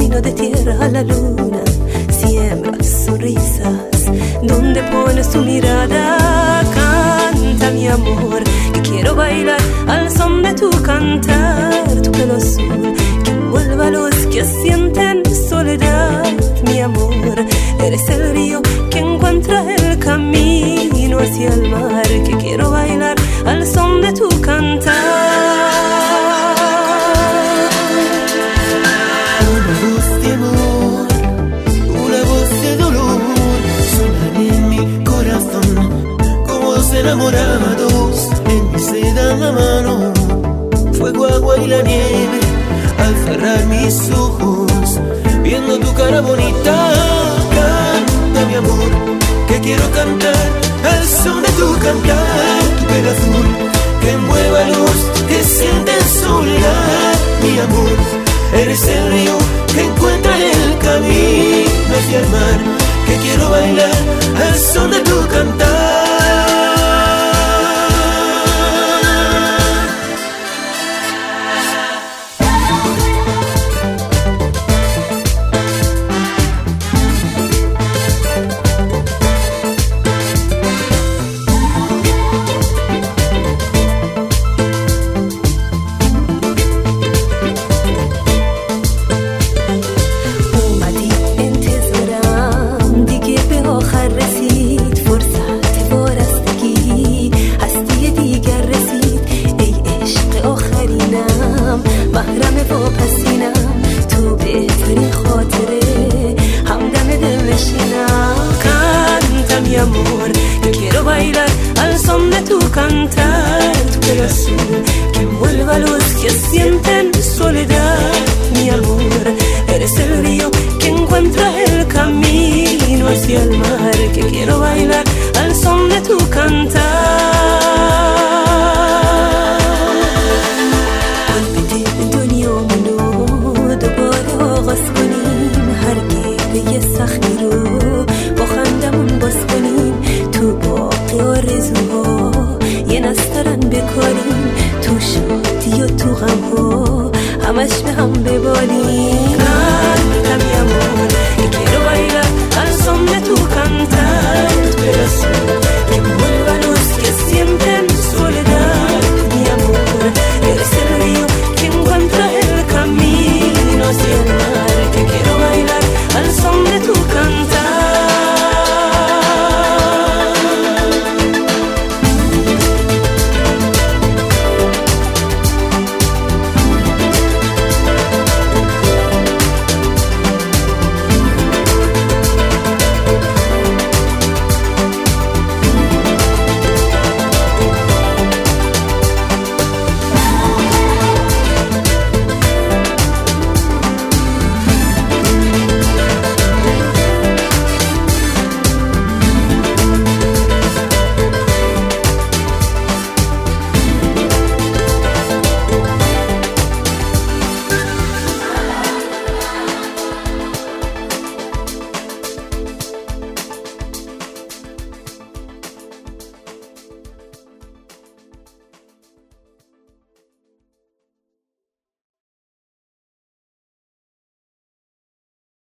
camino de tierra a la luna, siembras sonrisas donde pones tu mirada. Canta mi amor, que quiero bailar al son de tu cantar. Tu pelo azul que envuelva a los que sienten soledad. Mi amor, eres el río que encuentra el camino hacia el mar, que quiero bailar al son de tu cantar. Una voz de amor, una voz de dolor, suenan en mi corazón como dos enamorados. En mí se dan la mano, fuego, agua y la nieve. Al cerrar mis ojos, viendo tu cara bonita, canta mi amor, que quiero cantar al son de tu cantar. Tu pelo azul que envuelva a los que sienten soledad. Mi amor, eres el río que encuentra el camino hacia el mar, que quiero bailar al son de tu cantar. قلبي الدنيا منو دبر غصبني